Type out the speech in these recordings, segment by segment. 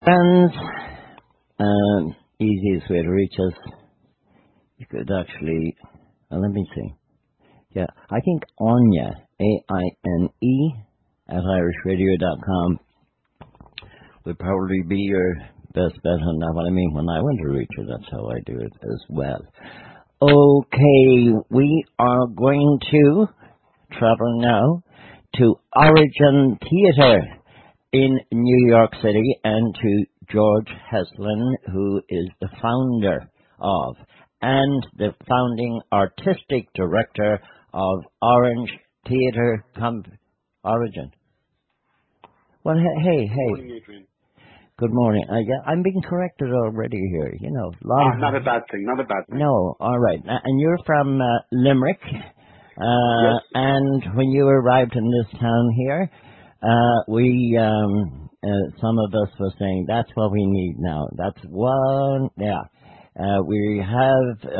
And easiest way to reach us, you could actually, let me see. Yeah, I think Anya, AINE, at irishradio.com would probably be your best bet on that. What I mean, when I want to reach her, that's how I do it as well. Okay, we are going to travel now to Origin Theatre in New York City and to George Heslin, who is the founder of and the founding artistic director of Orange Theatre Origin. Well, hey. Good morning, Adrian. Good morning. I'm being corrected already here. You know, not a bad thing. No, all right. And you're from Limerick. Yes. And when you arrived in this town here, we some of us were saying that's what we need now. That's one. Yeah. We have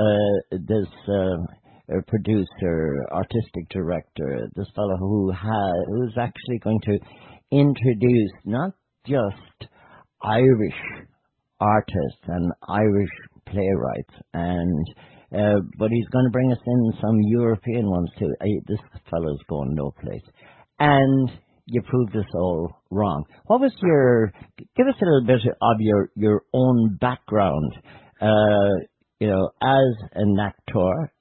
this producer, artistic director, this fellow who's actually going to introduce not just Irish artists and Irish playwrights, and but he's going to bring us in some European ones too. This fellow's going no place, and you proved us all wrong. What was give us a little bit of your own background, as an actor,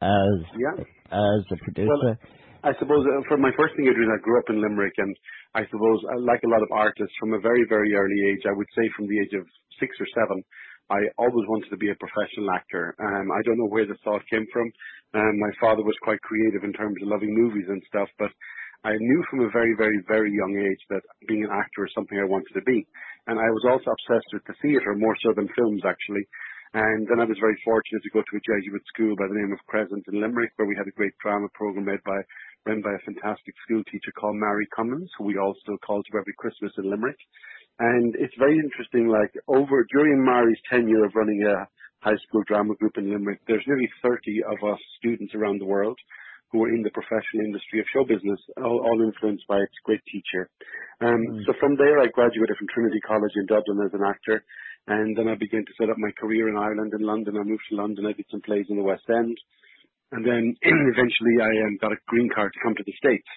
as a producer. Well, I suppose for my first thing, Adrian, I grew up in Limerick, and I suppose, like a lot of artists, from a very, very early age, I would say from the age of 6 or 7, I always wanted to be a professional actor. I don't know where the thought came from. My father was quite creative in terms of loving movies and stuff, but I knew from a very, very, very young age that being an actor is something I wanted to be. And I was also obsessed with the theatre, more so than films, actually. And then I was very fortunate to go to a Jesuit school by the name of Crescent in Limerick, where we had a great drama program run by a fantastic school teacher called Mary Cummins, who we all still call to every Christmas in Limerick. And it's very interesting, during Mary's tenure of running a high school drama group in Limerick, there's nearly 30 of us students around the world who are in the professional industry of show business, all influenced by its great teacher. So from there, I graduated from Trinity College in Dublin as an actor, and then I began to set up my career in Ireland and London. I moved to London. I did some plays in the West End, and then eventually I got a green card to come to the States.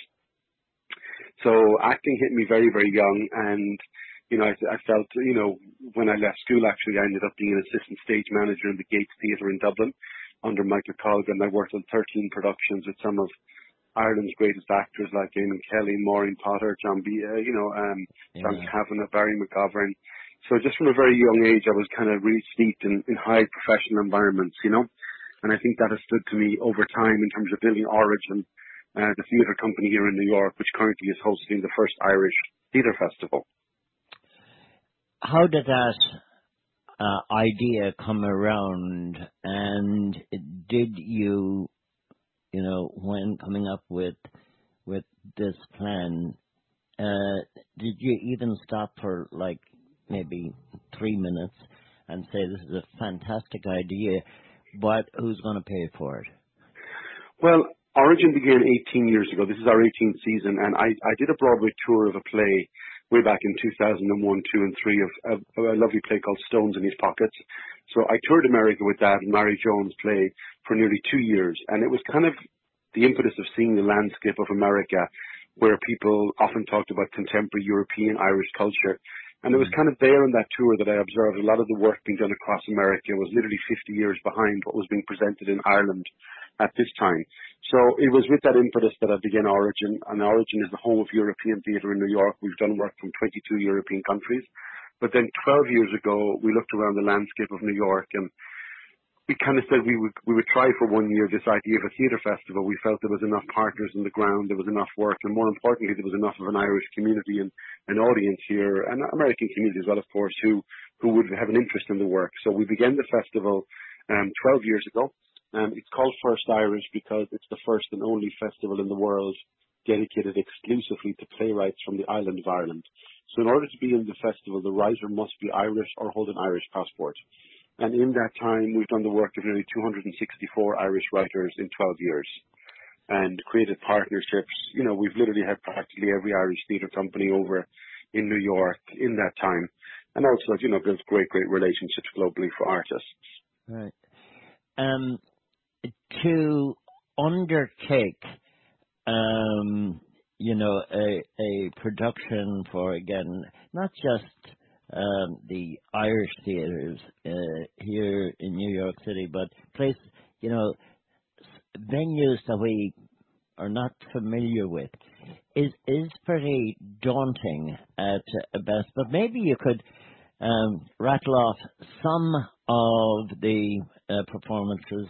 So acting hit me very, very young, and I felt, when I left school, actually, I ended up being an assistant stage manager in the Gates Theatre in Dublin under Michael Colgan. I worked on 13 productions with some of Ireland's greatest actors like Eamon Kelly, Maureen Potter, John John Kavanagh, Barry McGovern. So just from a very young age, I was kind of really steeped in high professional environments, and I think that has stood to me over time in terms of building Origin, the theatre company here in New York, which currently is hosting the first Irish Theatre Festival. How did that idea come around, and did you, when coming up with this plan, did you even stop for maybe 3 minutes and say this is a fantastic idea, but who's going to pay for it? Well, Origin began 18 years ago. This is our 18th season, and I did a Broadway tour of a play way back in 2001, 2, and 3 of a lovely play called Stones in His Pockets. So I toured America with that and Mary Jones' play for nearly 2 years, and it was kind of the impetus of seeing the landscape of America, where people often talked about contemporary European Irish culture. And it was kind of there on that tour that I observed a lot of the work being done across America was literally 50 years behind what was being presented in Ireland at this time. So it was with that impetus that I began Origin, and Origin is the home of European theatre in New York. We've done work from 22 European countries. But then 12 years ago, we looked around the landscape of New York, and we kind of said we would try for 1 year this idea of a theatre festival. We felt there was enough partners on the ground, there was enough work, and more importantly, there was enough of an Irish community and an audience here, and American community as well, of course, who would have an interest in the work. So we began the festival 12 years ago. It's called First Irish because it's the first and only festival in the world dedicated exclusively to playwrights from the island of Ireland. So in order to be in the festival, the writer must be Irish or hold an Irish passport. And in that time, we've done the work of nearly 264 Irish writers in 12 years and created partnerships. We've literally had practically every Irish theatre company over in New York in that time. and also, builds great relationships globally for artists. Right. Um, to undertake, a production for, again, not just the Irish theaters here in New York City, but venues that we are not familiar with, is pretty daunting at best. But maybe you could rattle off some of the performances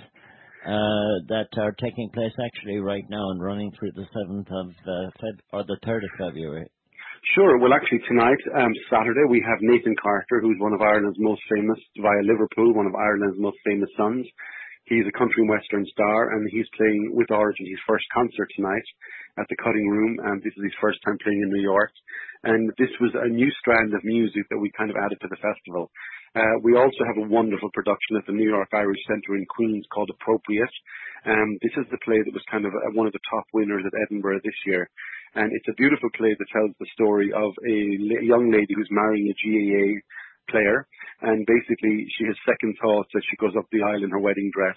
that are taking place actually right now and running through the 7th of or the 3rd of February. Sure. Well, actually, tonight, Saturday, we have Nathan Carter, who's one of Ireland's most famous, via Liverpool, one of Ireland's most famous sons. He's a country and western star, and he's playing with Origin his first concert tonight at the Cutting Room, and this is his first time playing in New York. And this was a new strand of music that we kind of added to the festival. We also have a wonderful production at the New York Irish Centre in Queens called Appropriate. This is the play that was kind of one of the top winners at Edinburgh this year. And it's a beautiful play that tells the story of a young lady who's marrying a GAA player. And basically she has second thoughts as she goes up the aisle in her wedding dress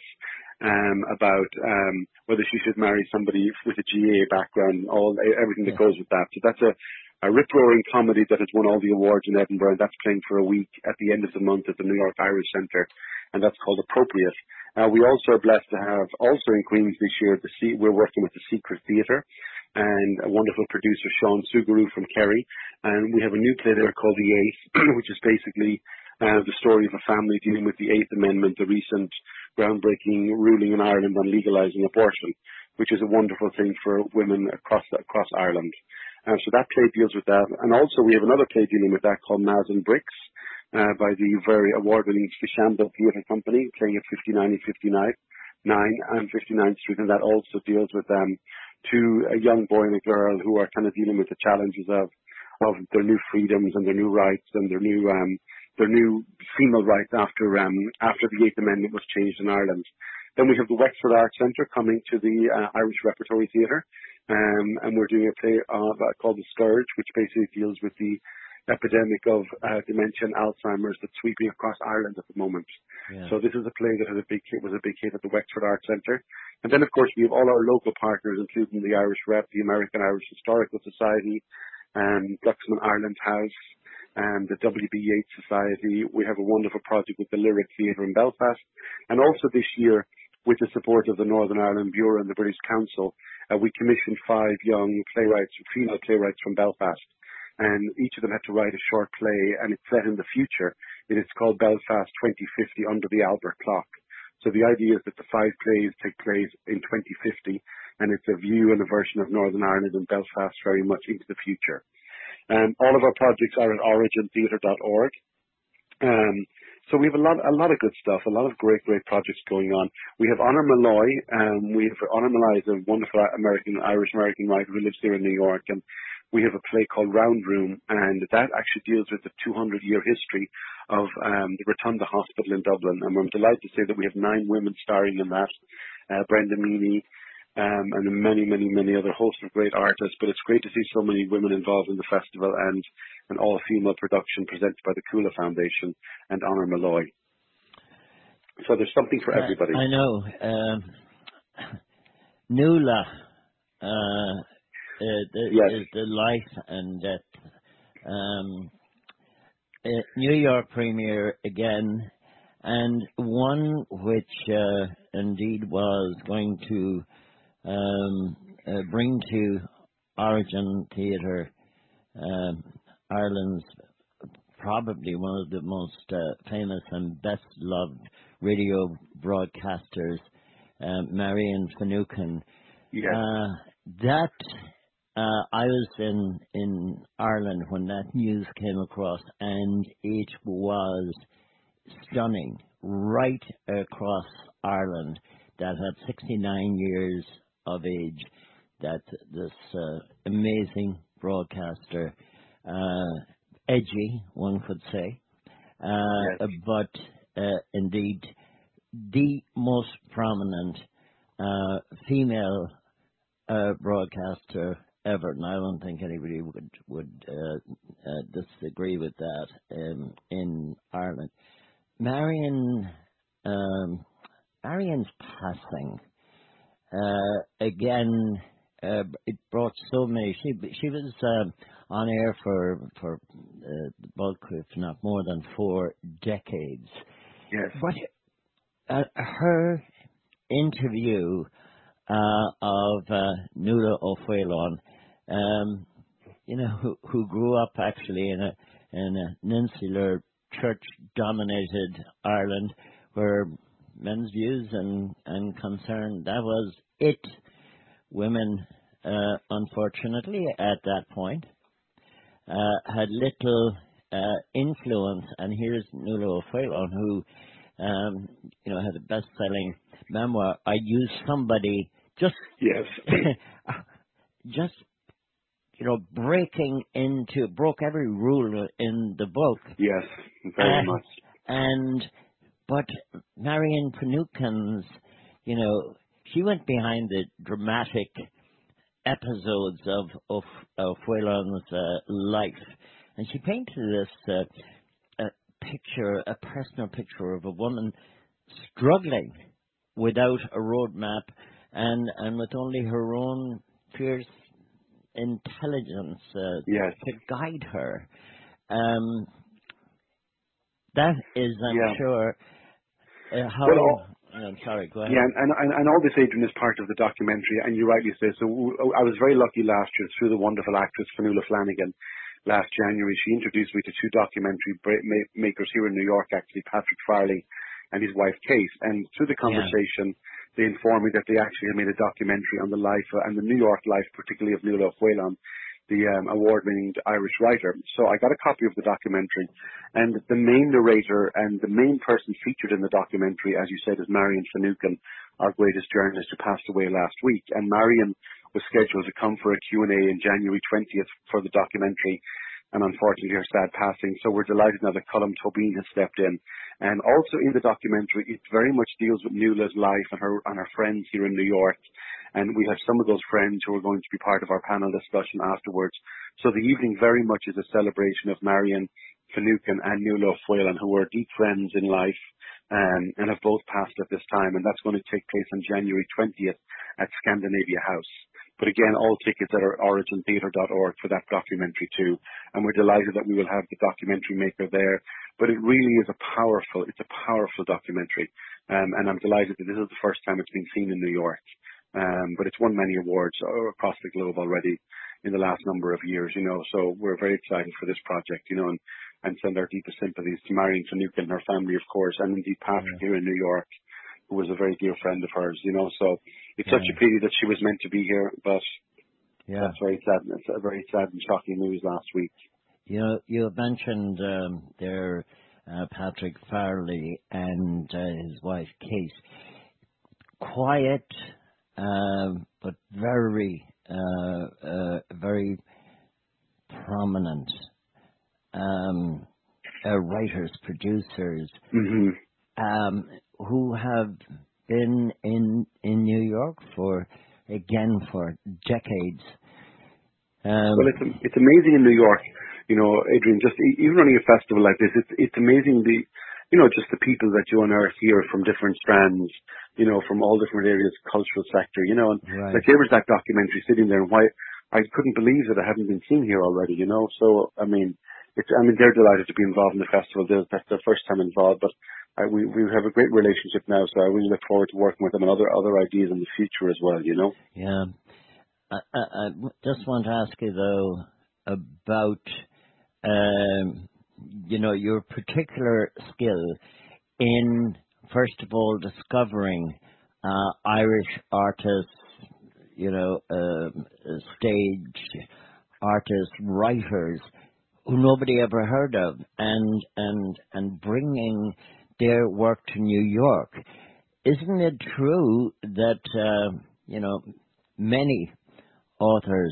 about whether she should marry somebody with a GAA background, everything that goes with that. So that's a rip-roaring comedy that has won all the awards in Edinburgh, and that's playing for a week at the end of the month at the New York Irish Centre, and that's called Appropriate. We also are blessed to have, also in Queens this year, we're working with the Secret Theatre, and a wonderful producer, Sean Sugaru from Kerry, and we have a new play there called The Eighth, which is basically the story of a family dealing with the Eighth Amendment, the recent groundbreaking ruling in Ireland on legalising abortion, which is a wonderful thing for women across Ireland. So that play deals with that. And also we have another play dealing with that called Maz and Bricks by the very award-winning Fishamble Theatre Company, playing at 59 and 59 and 59th Street. And that also deals with a young boy and a girl who are kind of dealing with the challenges of their new freedoms and their new rights and their new female rights after the Eighth Amendment was changed in Ireland. Then we have the Wexford Arts Centre coming to the Irish Repertory Theatre. And we're doing a play called The Scourge, which basically deals with the epidemic of dementia and Alzheimer's that's sweeping across Ireland at the moment. Yeah. So this is a play that was a big hit at the Wexford Arts Centre. And then, of course, we have all our local partners, including the Irish Rep, the American Irish Historical Society, Glucksman Ireland House, and the W.B. Yeats Society. We have a wonderful project with the Lyric Theatre in Belfast. And also this year, with the support of the Northern Ireland Bureau and the British Council, we commissioned 5 young female playwrights from Belfast. And each of them had to write a short play, and it's set in the future. It's called Belfast 2050 Under the Albert Clock. So the idea is that the 5 plays take place in 2050, and it's a view and a version of Northern Ireland and Belfast very much into the future. All of our projects are at origintheatre.org. So we have a lot of good stuff, a lot of great projects going on. We have Honor Malloy. Honor Malloy is a wonderful Irish-American writer who lives here in New York, and we have a play called Round Room, and that actually deals with the 200-year history of the Rotunda Hospital in Dublin. And I'm delighted to say that we have 9 women starring in that. Brenda Meany, and many other hosts of great artists. But it's great to see so many women involved in the festival, and an all-female production presented by the Kula Foundation and Honor Malloy. So there's something for everybody. I know. Nuala is the life and death. New York premiere again, and one which indeed was going to bring to Origin Theatre Ireland's probably one of the most famous and best loved radio broadcasters, Marion Finucane. Yes. I was in Ireland when that news came across, and it was stunning right across Ireland that at 69 years of age that this amazing broadcaster, edgy, one could say, but indeed the most prominent female broadcaster ever, and I don't think anybody would disagree with that in Ireland. Marion, Marion's passing again. It brought so many. She was on air for the bulk, if not more than 4 decades. Yes. But her interview of Nuala O'Phelan, who grew up actually in an insular church-dominated Ireland, where men's views and concern, that was it. Women, unfortunately, at that point, had little influence. And here's Nuala O'Phelan, who, had a best-selling memoir. I used somebody just, Yes. just, broke every rule in the book. Yes, very much. But Marion Finucane's, she went behind the dramatic episodes of Whelan's life, and she painted this a personal picture of a woman struggling without a roadmap and with only her own fierce intelligence Yes. to guide her. That is, I'm sure, how... Well, I'm sorry, go ahead. Yeah, and all this, Adrian, is part of the documentary, and you rightly say. So I was very lucky last year through the wonderful actress Fionnuala Flanagan. Last January, she introduced me to 2 documentary makers here in New York, actually, Patrick Farley and his wife Kate. And through the conversation, they informed me that they actually had made a documentary on the life and the New York life, particularly of Nuala O'Phelan, the award-winning Irish writer. So I got a copy of the documentary, and the main narrator and the main person featured in the documentary, as you said, is Marion Finucane, our greatest journalist, who passed away last week. And Marion was scheduled to come for a Q&A in January 20th for the documentary, and unfortunately her sad passing. So we're delighted now that Colm Tobin has stepped in. And also in the documentary, it very much deals with Nuala's life and her friends here in New York. And we have some of those friends who are going to be part of our panel discussion afterwards. So the evening very much is a celebration of Marion Finucane and Nuala O'Phelan, who were deep friends in life and have both passed at this time. And that's going to take place on January 20th at Scandinavia House. But again, all tickets at origintheatre.org for that documentary too. And we're delighted that we will have the documentary maker there. But it really is a powerful documentary. And I'm delighted that this is the first time it's been seen in New York. But it's won many awards across the globe already in the last number of years, so we're very excited for this project, and send our deepest sympathies to Marion Finucane and her family, of course, and indeed Patrick here in New York, who was a very dear friend of hers, so it's such a pity that she was meant to be here, but that's very sad. It's a very sad and shocking news last week. You mentioned there Patrick Farley and his wife Kate. Quiet, but very, very prominent writers, producers, who have been in New York for decades. Well, it's amazing in New York, Adrian. Just even running a festival like this, it's amazing just the people that you unearth here from different strands, from all different areas, cultural sector, and like there was that documentary sitting there, and why I couldn't believe that it hadn't been seen here already, So they're delighted to be involved in the festival. That's their first time involved, but we have a great relationship now, so I really look forward to working with them and other ideas in the future as well, Yeah, I just want to ask you though about your particular skill in, first of all, discovering Irish artists, stage artists, writers who nobody ever heard of, and bringing their work to New York. Isn't it true that many authors,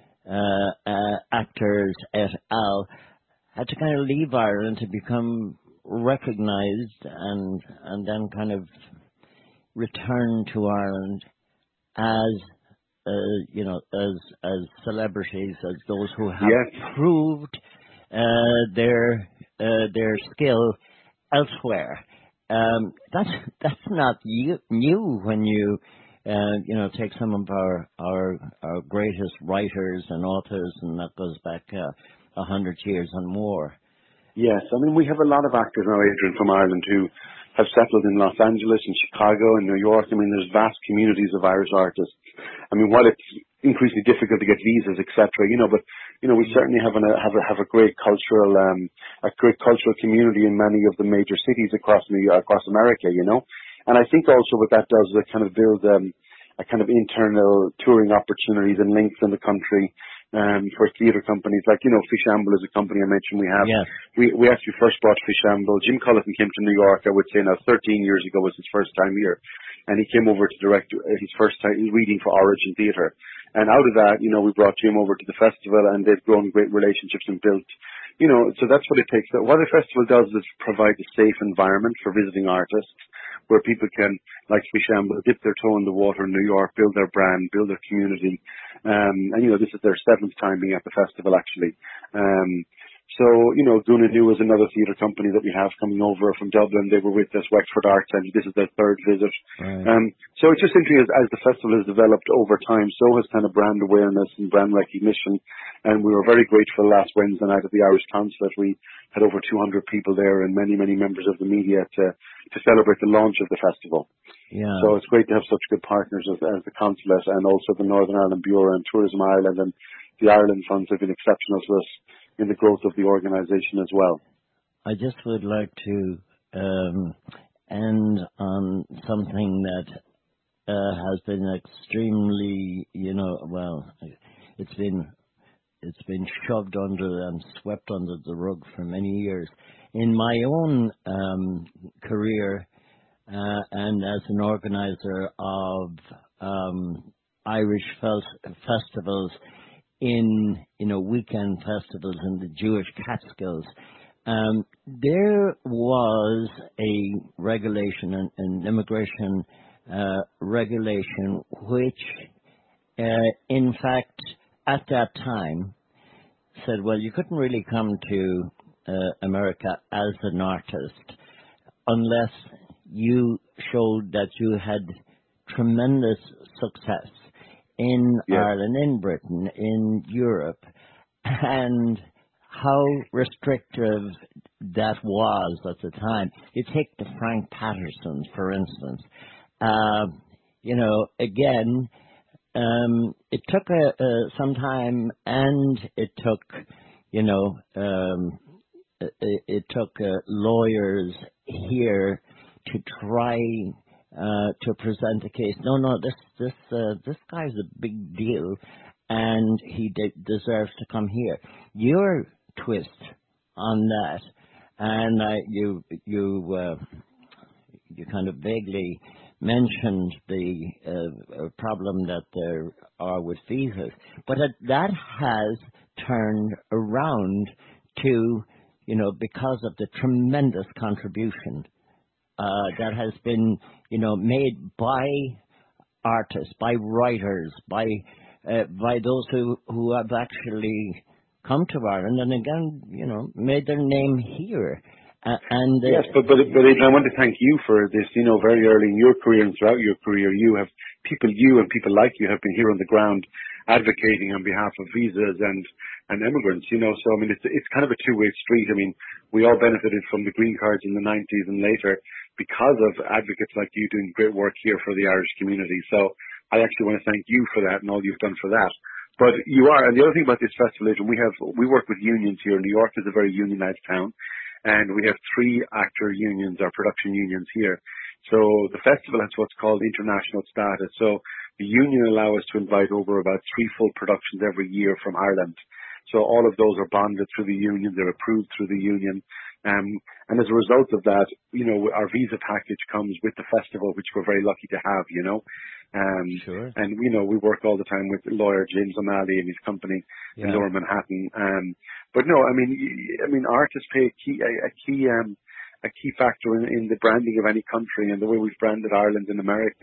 actors et al. Had to kind of leave Ireland to become recognized and then kind of return to Ireland as as celebrities, as those who have Yes. proved their skill elsewhere. That's not new when you take some of our greatest writers and authors, and that goes back 100 years and more. Yes, I mean, we have a lot of actors now, Adrian, from Ireland who have settled in Los Angeles and Chicago and New York. I mean, there's vast communities of Irish artists. I mean, while it's increasingly difficult to get visas, etc., but we certainly have a great cultural community in many of the major cities across America, And I think also what that does is it kind of builds a kind of internal touring opportunities and links in the country. For theatre companies like, Fishamble is a company I mentioned we have. Yes. We actually first bought Fishamble. Jim Culleton came to New York, I would say now 13 years ago was his first time here. And he came over to direct his first time reading for Origin Theatre. And out of that, we brought Jim over to the festival and they've grown great relationships and built, so that's what it takes. What the festival does is provide a safe environment for visiting artists where people can, like Fishamble, dip their toe in the water in New York, build their brand, build their community. And, this is their 7th time being at the festival, actually. So, Guna New is another theatre company that we have coming over from Dublin. They were with us, Wexford Arts Centre. This is their 3rd visit. Right. So it's just interesting as the festival has developed over time, so has kind of brand awareness and brand recognition. And we were very grateful last Wednesday night at the Irish Consulate. We had over 200 people there and many, many members of the media to celebrate the launch of the festival. Yeah. So it's great to have such good partners as the Consulate and also the Northern Ireland Bureau and Tourism Ireland, and the Ireland Funds have been exceptional to us in the growth of the organisation as well. I just would like to end on something that has been extremely, it's been shoved under and swept under the rug for many years. In my own career, and as an organizer of Irish festivals in weekend festivals in the Jewish Catskills, there was a regulation, an immigration regulation, which in fact at that time said, well, you couldn't really come to America as an artist unless you showed that you had tremendous success in Ireland, in Britain, in Europe, and how restrictive that was at the time. You take the Frank Pattersons, for instance. Again, it took some time, and it took, it took lawyers here to try to present a case. No, this guy's a big deal, and he deserves to come here. Your twist on that, and you kind of vaguely mentioned the problem that there are with visas, but that has turned around to, because of the tremendous contribution that has been, made by artists, by writers, by those who have actually come to Ireland and again, made their name here. Yes, but Adrian, I want to thank you for this. Very early in your career and throughout your career, you and people like you have been here on the ground advocating on behalf of visas and immigrants. So I mean, it's kind of a two-way street. I mean, we all benefited from the green cards in the 90s and later because of advocates like you doing great work here for the Irish community. So I actually want to thank you for that and all you've done for that. But you are, and the other thing about this festival is we work with unions here. New York is a very unionized town. And we have 3 actor unions, or production unions here. So the festival has what's called international status. So the union allow us to invite over about 3 full productions every year from Ireland. So all of those are bonded through the union. They're approved through the union. And as a result of that, our visa package comes with the festival, which we're very lucky to have, Sure. And we work all the time with lawyer James O'Malley and his company in Lower Manhattan. But no, I mean, artists play a key factor in the branding of any country, and the way we've branded Ireland in America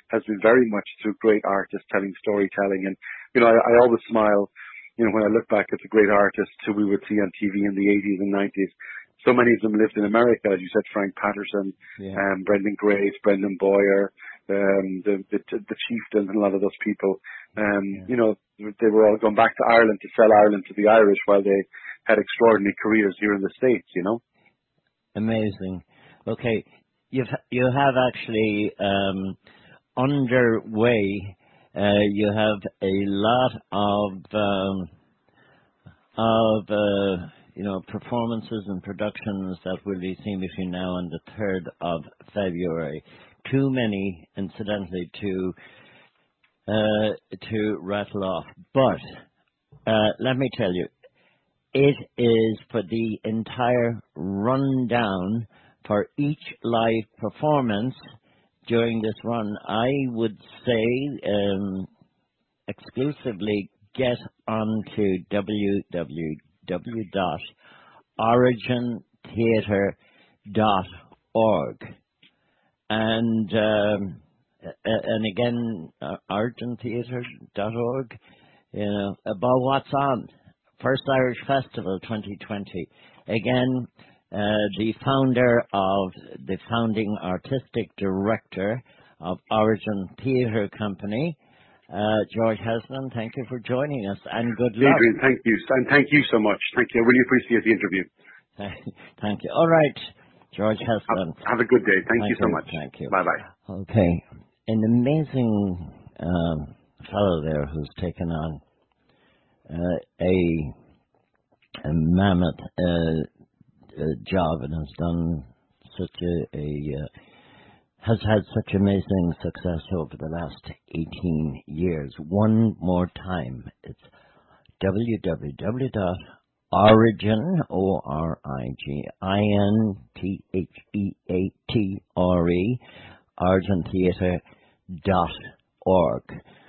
has been very much through great artists telling storytelling. And, I always smile, when I look back at the great artists who we would see on TV in the 80s and 90s. So many of them lived in America, as you said, Frank Patterson, Brendan Grace, Brendan Boyer, the Chieftains, and a lot of those people. They were all going back to Ireland to sell Ireland to the Irish while they had extraordinary careers here in the States, Amazing. Okay, you have actually underway. You have a lot of performances and productions that will be seen between now and the 3rd of February. Too many, incidentally, to rattle off. But let me tell you, it is for the entire rundown for each live performance during this run. I would say exclusively get onto www.origintheatre.org and again origintheatre.org, about what's on. First Irish Festival 2020. Again, the founding artistic director of Origin Theatre Company, George Haslam, thank you for joining us, and good luck. Adrian, thank you. And thank you so much. Thank you. I really appreciate the interview. Thank you. All right, George Haslam. Have a good day. Thank you so much. Thank you. Bye-bye. Okay. An amazing fellow there who's taken on a mammoth job and has done has had such amazing success over the last 18 years. One more time, it's www.origin, ORIGINTHEATRE, origintheatre.org.